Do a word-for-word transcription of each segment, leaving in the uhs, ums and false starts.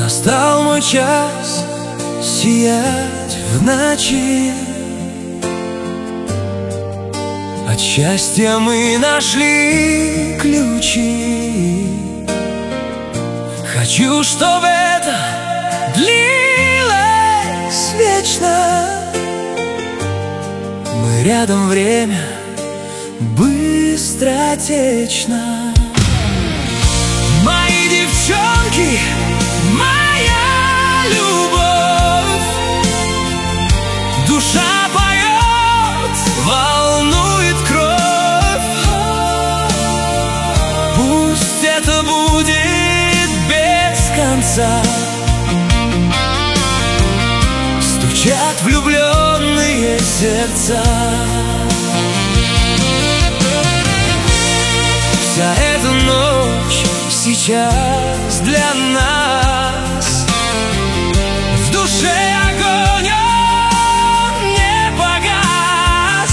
Настал мой час сиять в ночи. От счастья мы нашли ключи. Хочу, чтобы это длилось вечно. Мы рядом, время быстротечно. Мои девчонки, моя любовь, душа поет, волнует кровь. Пусть это будет без конца. Стучат влюбленные сердца. Вся эта ночь сейчас для нас. В душе огонь, он не погас.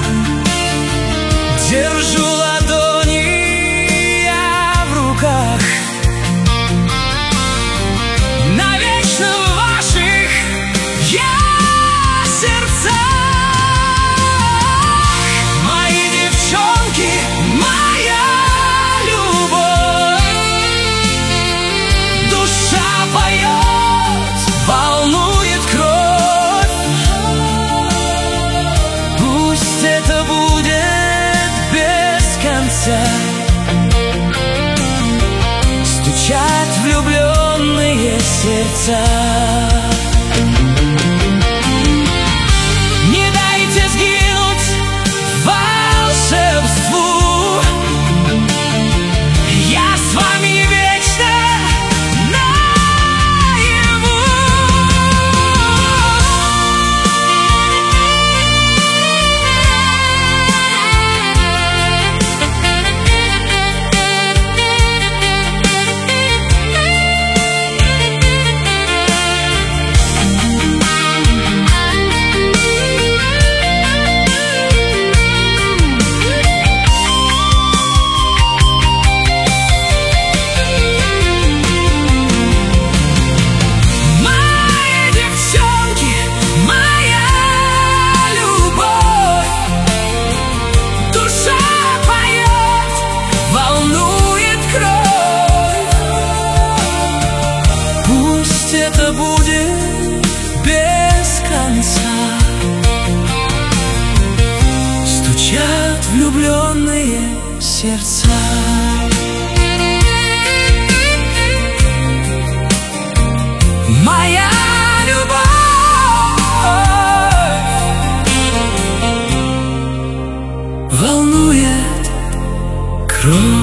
Держу ладони я в руках. Навечно в ваших я сердцах. Мои девчонки, моя любовь, душа поет, волнует кровь. Пусть это будет без конца. Стучат влюбленные сердца. Не дайте сгинуть волшебству. Я с вами вечно наяву. Это будет без конца. Стучат влюбленные сердца. Моя любовь волнует кровь.